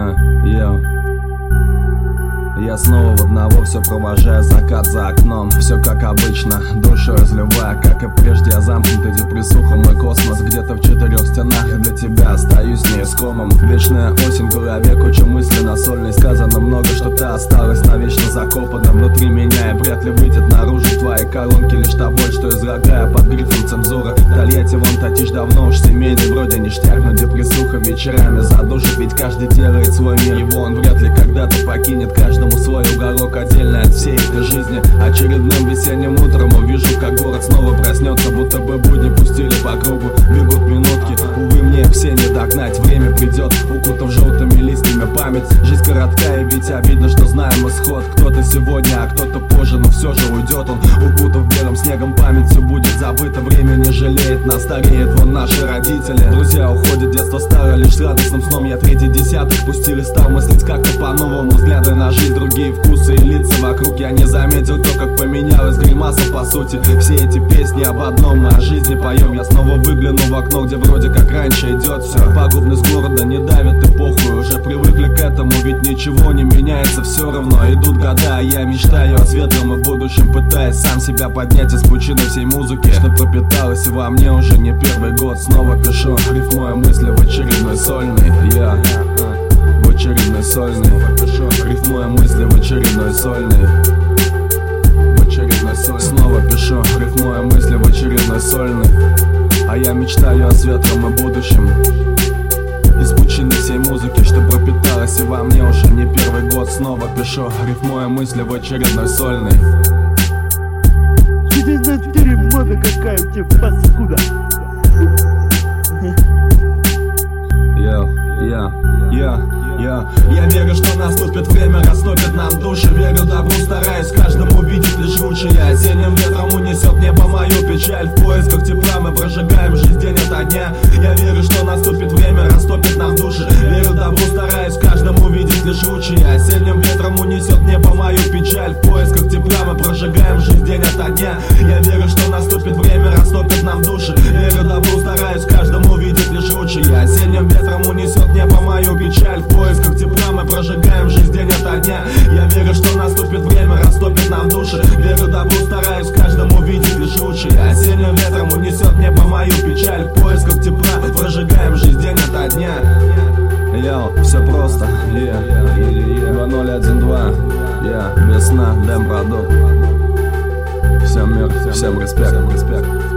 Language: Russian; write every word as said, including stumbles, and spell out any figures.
А, йоу. Я снова в одного все провожаю, закат за окном. Все как обычно, душу разливая, как и прежде. Я замкнутый депрессуха, мой космос где-то в четырех стенах. И для тебя остаюсь неискомым. Вечная осень в голове, куча мыслей на сольной. Сказано много, что ты осталась навечно закопана внутри меня, и вряд ли выйдет наружу в твоей колонке лишь та боль, что изрогаю под грифом цензура. Тольятти, вон Татиш давно уж семейный, вроде ништяк, но депрессуха вечерами задушит. Ведь каждый делает свой мир, его он вряд ли когда-то покинет. Каждому свой уголок отдельно от всей этой жизни. Очередным весенним утром увижу, как город снова проснется, будто бы будни пустили по кругу. Бегут минутки, увы, мне все не догнать. Время придет, укутав желтыми листьями память. Жизнь короткая, ведь обидно, что знаем исход. Кто-то сегодня, а кто-то позже, но все же уйдет он. Укутав белым снегом память, все будет забыто. Время не жалеет нас, стареет вон наши родители. Друзья уходят, детство старое, лишь с радостным сном я третий десяток пустили, стал мыслить как-то по-новому. Взгляды на жизнь, другие вкусы и лица вокруг. Я не заметил то, как поменялась гримаса по сути. Все эти песни об одном, мы о жизни поем. Я снова выгляну в окно, где вроде как раньше идет все. Пагубность города не давит и похуй, уже привыкли к этому, ведь ничего не меняется все равно. Идут года, а я мечтаю о светлом и будущем, пытаясь сам себя поднять из пучины всей музыки, что пропиталась и во мне уже не первый год. Снова пишу, рифмуя мысли в очередной сольный. Я в очередной сольный, рифмуя мысли в очередной сольный. В очередной сольный. Снова пишу, рифмуя мысли в очередной сольный. А я мечтаю о светлом и будущем, из пучины всей музыки, что пропиталась и во мне уже не первый год. Снова пишу, рифмуя мысли в очередной сольный. Тебе на дерьмо-то какая у тебя паскуда. Йо, я, я, я Я верю, что наступит время, растопит нам души. Верю добру, стараюсь каждому видеть лишь лучшее. Осенним ветром унесет небо мою печаль. В поисках тепла мы прожигаем жизнь день ото дня. Я верю, что наступит время, растопит нам души. Верю добру, стараюсь каждому видеть лишь лучшее. Осенним ветром унесет небо мою печаль. В поисках тепла мы прожигаем жизнь день ото дня. Я верю, что наступит время, растопит нам души. Верю добру, стараюсь каждому видеть лишь лучшее. Осенним ветром унесет небо мою печаль. В поисках тепла мы прожигаем жизнь день ото дня. Я верю, что наступит время, растопит нам души. Верю добру, стараюсь каждому видеть лишь лучшее. Осенним ветром унесет небо мою печаль. В поисках тепла мы прожигаем жизнь день ото дня. Йоу, все просто, yeah. два ноль один два, yeah. Без сна, Дэм продукт. Всем мир, всем респект, респект.